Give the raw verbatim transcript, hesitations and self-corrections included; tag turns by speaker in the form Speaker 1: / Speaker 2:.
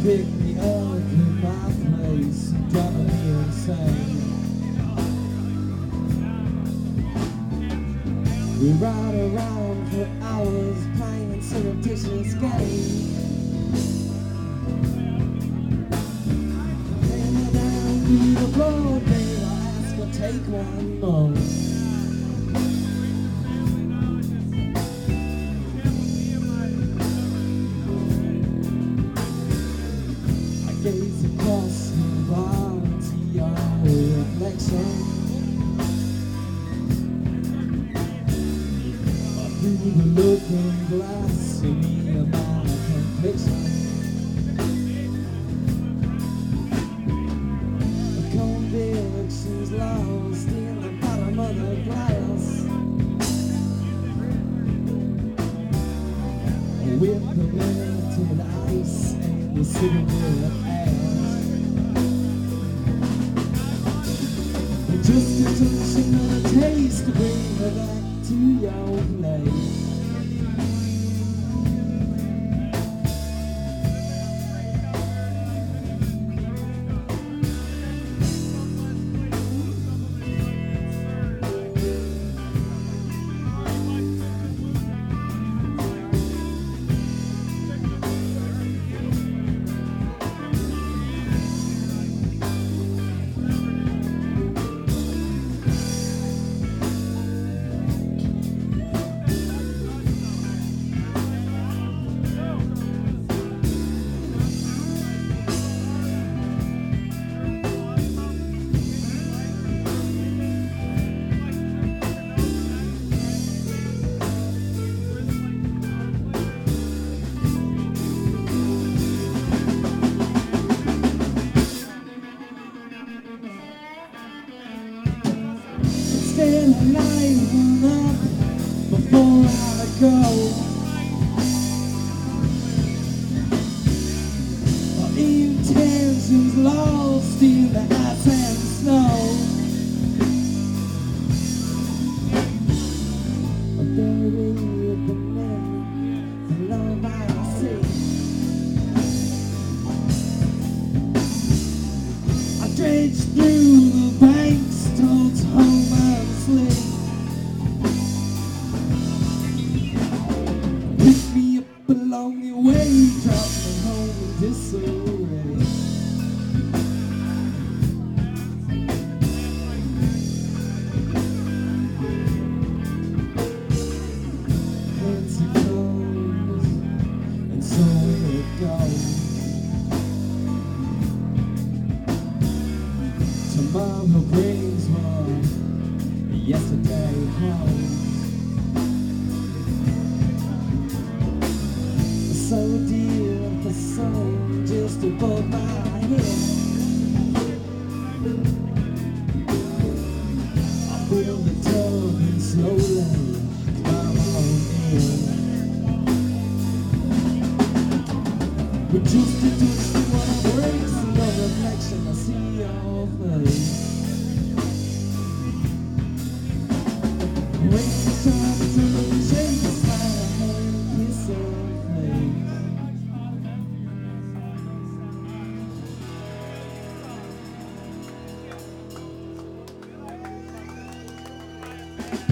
Speaker 1: pick me up in my place, driving me insane. We ride around for hours playing surreptitious games. Lay me down to the floor, babe, I ask her take one more. I gaze across the bar into your reflection. Through the looking glass, see me about my complexion. The conviction's lost in the bottom of the glass. With the melted ice and the cigarette ash. Just a touch and a taste to bring her back to your place. Still alive up before I go. Our intentions lost in the ice and snow. I'm buried beneath the love I see. I dredge through the banks towards home. Pick me up along your way, drop me home in disarray. Fancy clothes, and so it goes. Tomorrow brings one, yesterday home. So dear, the sun just above my head. I feel the tug and slowly climb on in. But just a touch to one breaks and no reflection, I see your face. Waste the time to chase my hand, kiss her.
Speaker 2: Thank you.